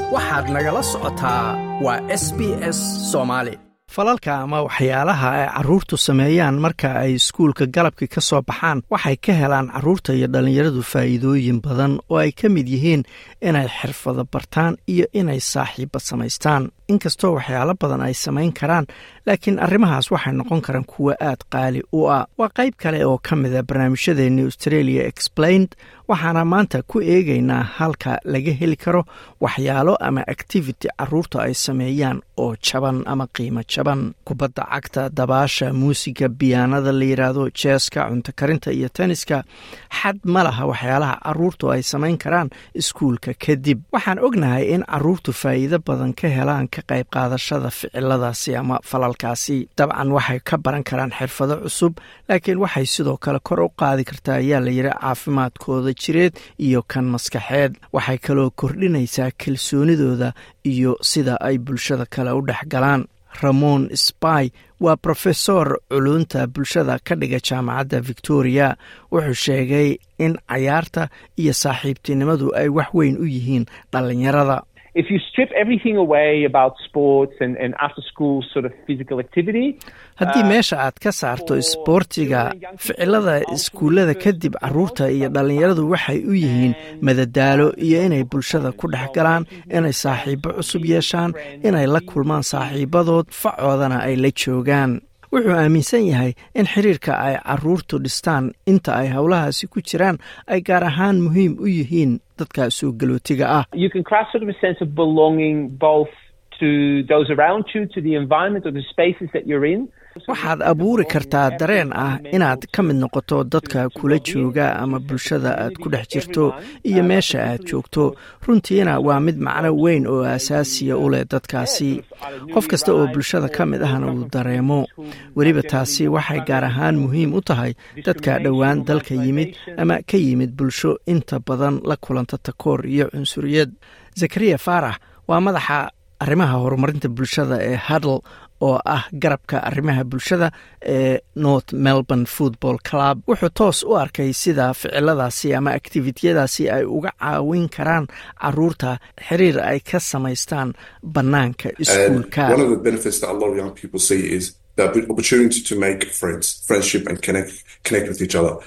waxaad nagala socotaa waa SBS Soomaali. falalka ama waxyaalaha ay carruurtu sameeyaan marka ay iskuulka galabkii ka soo baxaan waxay ka helaan carruurta iyo dhallinyaradu faa'iidooyin badan oo ay ka mid yihiin inay xirfado bartaan iyo inay saaxiibo samaystaan. inkastoo waxyaalo badan ay samayn karaan, laakiin arrimahaas waxay noqon karaan kuwo aad qaali u ah. waa qayb kale oo ka mid a barnaamijyadeennii Australia Explained, waxaana maanta ku eegaynaa halka laga heli karo waxyaalo ama activity carruurta ay sameeyaan oo jaban ama qiimo jaban. kubadda cagta, dabaasha, muusiga, biyaanada la yidhaahdo, jeeska, cunto karinta iyo tenniska xad ma laha waxyaalaha carruurtu ay samayn karaan iskuulka kadib. waxaan ognahay in carruurtu faa'iido badan ka helaan ka qayb qaadashada ficiladaasi ama falalkaasi. dabcan waxay ka baran karaan xirfado cusub, laakiin waxay sidoo kale kor u qaadi kartaa ayaa la yidhi caafimaadkooda jireed iyo kan maskaxeed. waxay kaloo kordhinaysaa kalsoonidooda iyo sida ay bulshada kale u dhex galaan. Ramon Spy waa professor culunta bulshada ka dhiga jaamacadda Victoria. wuxuu sheegay in cayaarta iyo saaxiibtinimadu ay wax weyn u yihiin dhallinyarada. If you strip everything away about sports and after school sort of physical activity, haddii meesha aad ka saarto isboortiga, ficilada iskuullada kadib carruurta iyo dhallinyaradu waxay u yihiin madadaalo iyo inay bulshada ku dhex galaan, inay saaxiibo cusub yeeshaan, inay la kulmaan saaxiibadood, facoodana ay la joogaan. wuxuu aaminsan yahay in xiriirka ay carruurtu dhistaan inta ay howlahaasi ku jiraan ay gaar ahaan muhiim u yihiin dadka soo galootiga ah. You can craft sort of a sense of belonging both to those around you, to the environment or the spaces that you're in. waxaad abuuri kartaa dareen ah inaad ka mid noqoto dadka kula jooga ama bulshada aad ku dhex jirto iyo meesha aad joogto. runtiina waa mid macno weyn oo asaasiya u leh dadkaasi. qof kasta oo bulshada ka mid ahna uu dareemo. weliba taasi waxay gaar ahaan muhiim u tahay dadka dhowaan dalka yimid ama ka yimid bulsho inta badan la kulanta takoor iyo cunsuriyad. Zakaria Faarax waa madaxa arrimaha horumarinta bulshada ee Huddle, oo ah garabka arrimaha bulshada ee North Melbourne Football Club. wuxuu toos u arkay sida ficiladaasi ama activitiyadaasi ay uga caawin karaan carruurta xiriir ay ka samaystaan bannaanka iskuulka. One of the benefits that a lot of young people see is the opportunity to make friendship and connect with each other.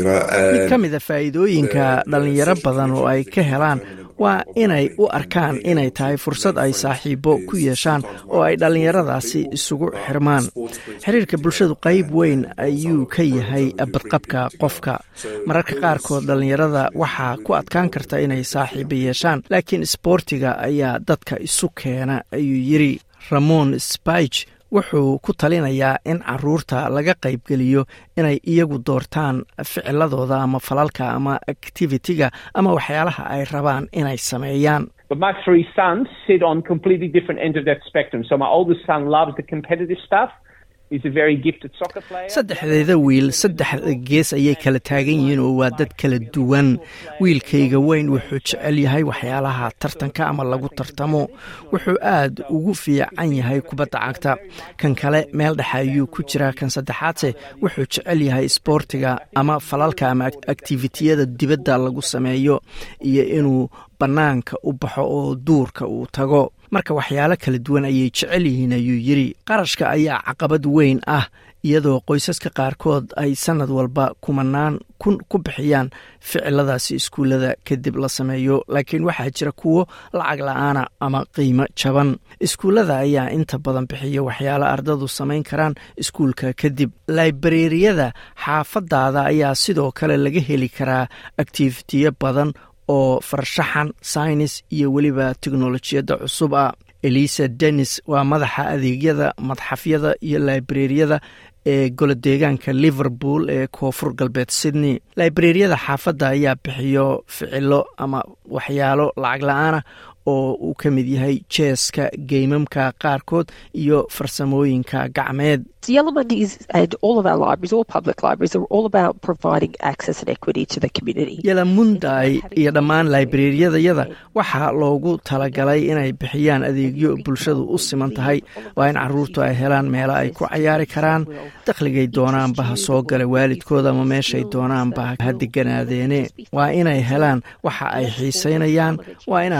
mid ka mid a faa'iidooyinka dhallinyaro badan oo ay ka helaan waa inay u arkaan inay tahay fursad ay saaxiibo ku yeeshaan oo ay dhallinyaradaasi isugu xirmaan. xiriirka bulshadu qayb weyn ayuu ka yahay badqabka qofka. mararka qaarkood dhallinyarada waxaa ku adkaan karta inay saaxiibo yeeshaan, laakiin isboortiga ayaa dadka isu keena, ayuu yiri. Ramon Spy wuxuu ku talinayaa in carruurta laga qaybgeliyo inay iyagu doortaan ficiladooda ama falalka ama activity-ga ama waxyaalaha ay rabaan inay sameeyaan. But my three sons sit on completely different ends of that spectrum. So my oldest son loves the competitive stuff. He's a very gifted soccer player. saddexdeeda wiil saddexda gees ayay kala taagan yihiin oo waa dad kala duwan. wiilkayga weyn wuxuu jecel yahay waxyaalaha tartanka ama lagu tartamo. wuxuu aad ugu fiican yahay kubadda cagta. kan kale meel dhexe ayuu ku jiraa. kan saddexaadse wuxuu jecel yahay isboortiga ama falalka ama activitiyada dibadda lagu sameeyo iyo inuu bannaanka u baxo oo duurka uu tago. marka waxyaalo kala duwan ayay jecel yihiin, ayuu yiri. qarashka ayaa caqabad weyn ah, iyadoo qoysaska qaarkood ay sanad walba kumanaan kun ku bixiyaan ficiladaasi iskuullada kadib la sameeyo, laakiin waxaa jira kuwo lacag la'aana ama qiimo jaban. iskuullada ayaa inta badan bixiya waxyaalo ardadu samayn karaan iskuulka kadib. librariyada xaafadaada ayaa sidoo kale laga heli karaa activitiyo badan oo farshaxan, saynis iyo weliba teknolojiyadda cusub ah. Elisa Dennis waa madaxa adeegyada madxafyada iyo librariyada ee goladeegaanka Liverpool ee koonfur galbeed Sydney. librariyada xaafadda ayaa bixiyo ficilo ama waxyaalo lacag la'aana oo uu ka mid yahay jeeska, geymamka qaarkood iyo farsamooyinka gacmeed. The element is, and all of our libraries, all public libraries, are all about providing access and equity to the community. Yalamunday iyo dhammaan librariyadayada waxaa loogu talagalay inay bixiyaan adeegyo bulshadu u siman tahay. waa in carruurtu ay helaan meelo ay ku cayaari karaan, dakhligay doonaanba ha soo gala waalidkooda ama meeshay doonaanba ha deganaadeene. waa inay helaan waxa ay xiisaynayaan. waa inaanu siin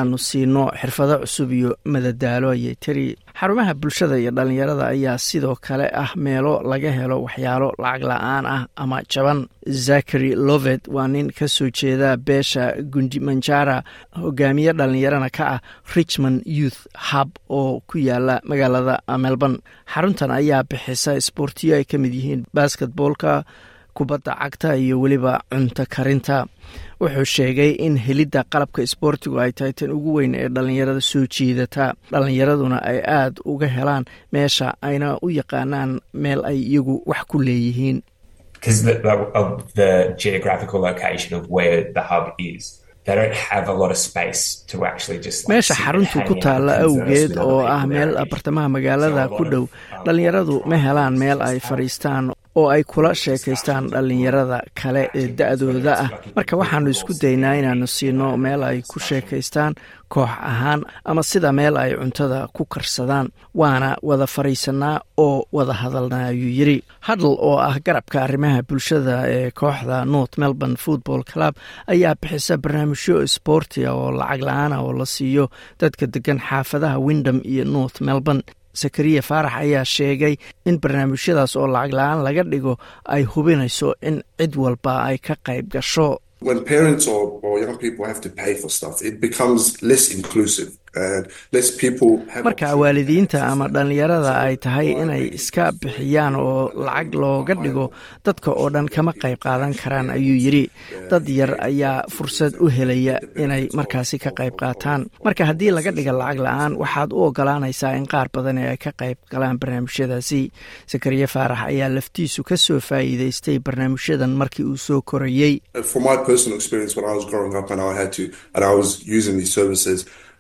siino xirfado cusub iyo madadaalo ayay tiri. xarumaha bulshada iyo dhalinyarada ayaa sidoo kale ah meelo laga helo waxyaalo lacag la-aan ah ama jaban. Zachary Lovett waa nin ka soo jeeda beesha Gundimanjara, hogaamiye dhalinyarana ka ah Richmond Youth Hub oo ku yaala magaalada Melbourne. xaruntan ayaa bixisa isboortiyo ay ka mid yihiin basketballka, kubadda cagta iyo weliba cunto karinta. wuxuu sheegay in helidda qalabka isboortigu ay tahay tan ugu weyn ee dhalinyarada soo jiidata. dhalinyaraduna ay aad uga helaan meesha ayna u yaqaanaan meel ay iyagu wax ku leeyihiin. Because of the geographical location of where the hub is, they don't have a lot of space to actually just meesha xaruntu ku taalla awgeed oo ah meel bartamaha magaalada ku dhow, dhalinyaradu ma helaan meel ay fadhiistaan oo ay kula sheekaystaan dhalinyarada kale ee da-dooda ah. marka waxaanu isku daynaa inaanu siino meel ay ku sheekaystaan koox ahaan ama sida meel ay cuntada ku karsadaan, waana wada fadhiisanaa oo wada hadalnaa ayuu yiri. Huddle oo ah garabka arrimaha bulshada ee kooxda North Melbourne Football Club ayaa bixisa barnaamijyo isboortiga oo lacag la-aan ah oo la siiyo dadka degan xaafadaha Wyndham iyo North Melbourne. Zakariya Faarax ayaa sheegay in barnaamijyadaas oo lacag la-aan laga dhigo ay hubinayso in cid walba ay ka qayb gasho. When parents or young people have to pay for stuff, it becomes less inclusive. marka waalidiinta ama dhalinyarada ay tahay inay iska bixiyaan oo lacag looga dhigo, dadka oo dhan kama qayb qaadan karaan ayuu yiri. dad yar ayaa fursad u helaya inay markaasi ka qayb qaataan. marka haddii laga dhiga lacag la-aan, waxaad u ogolaanaysaa in qaar badan ay ka qayb galaan barnaamijyadaasi. Zakariya Faarax ayaa laftiisu ka soo faa'iidaystay barnaamijyadan markii uu soo korayay. For my personal experience when I was growing up and I was using these services,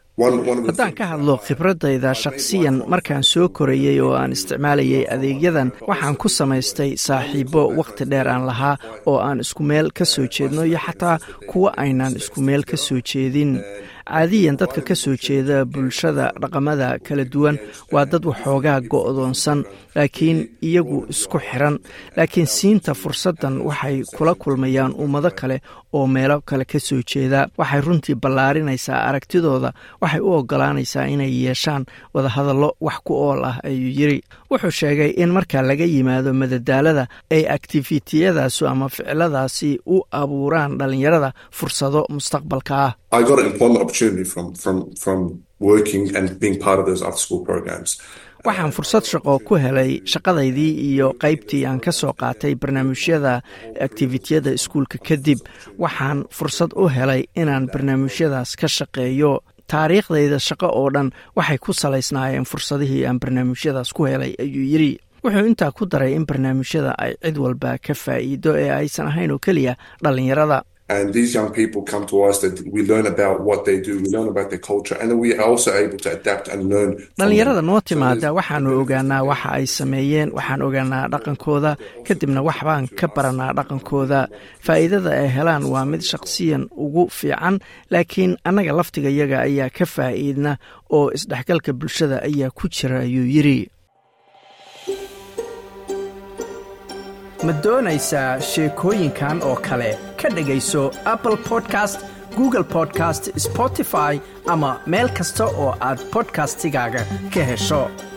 haddaan ka hadlo khibradayda shakhsiyan, markaan soo korayey oo aan isticmaalayay adeegyadan, waxaan ku samaystay saaxiibo wakhti dheer aan lahaa oo aan isku meel ka soo jeedno iyo xataa kuwa aynaan isku meel ka soo jeedin. caadiyan dadka ka soo jeeda bulshada dhaqamada kala duwan waa dad waxoogaa go'doonsan, laakiin iyagu isku xiran. laakiin siinta fursaddan waxay kula kulmayaan ummado kale oo meelo kale ka soo jeeda. waxay runtii ballaarinaysaa aragtidooda, waxay u ogolaanaysaa inay yeeshaan wadahadallo wax ku ool ah ayuu yiri. wuxuu sheegay in marka laga yimaado madadaalada, ay aktifitiyadaasu ama ficiladaasi u abuuraan dhalinyarada fursado mustaqbalka ah. I got an employment opportunity from working and being part of those after school programs. waxaan fursad shaqo ku helay shaqadaydii iyo qaybtii aan ka soo qaatay barnaamijyada aktivitiyada iskuulka. kadib waxaan fursad u helay inaan barnaamijyadaas ka shaqeeyo. taariikhdayda shaqo oo dhan waxay ku salaysnaayeen fursadihii aan barnaamijyadaas ku helay ayuu yiri. wuxuu intaa ku daray in barnaamijyada ay cid walba ka faa'iido ee aysan ahayn oo keliya dhalinyarada. And these young people come to us that we learn about what they do, we learn about their culture, and then we are also able to adapt and learn. dhalinyarada noo timaada waxaanu ogaanaa waxa ay sameeyeen, waxaan ogaanaa dhaqankooda, kadibna waxbaan ka baranaa dhaqankooda. faa'iidada ay helaan waa mid shakhsiyan ugu fiican, laakiin annaga laftigayaga ayaa ka faa'iidna oo isdhexgalka bulshada ayaa ku jira ayuu yiri. ma doonaysaa sheekooyinkan oo kale? ka dhegayso Apple Podcast, Google Podcast, Spotify ama meel kasta oo aad podcastigaaga ka hesho.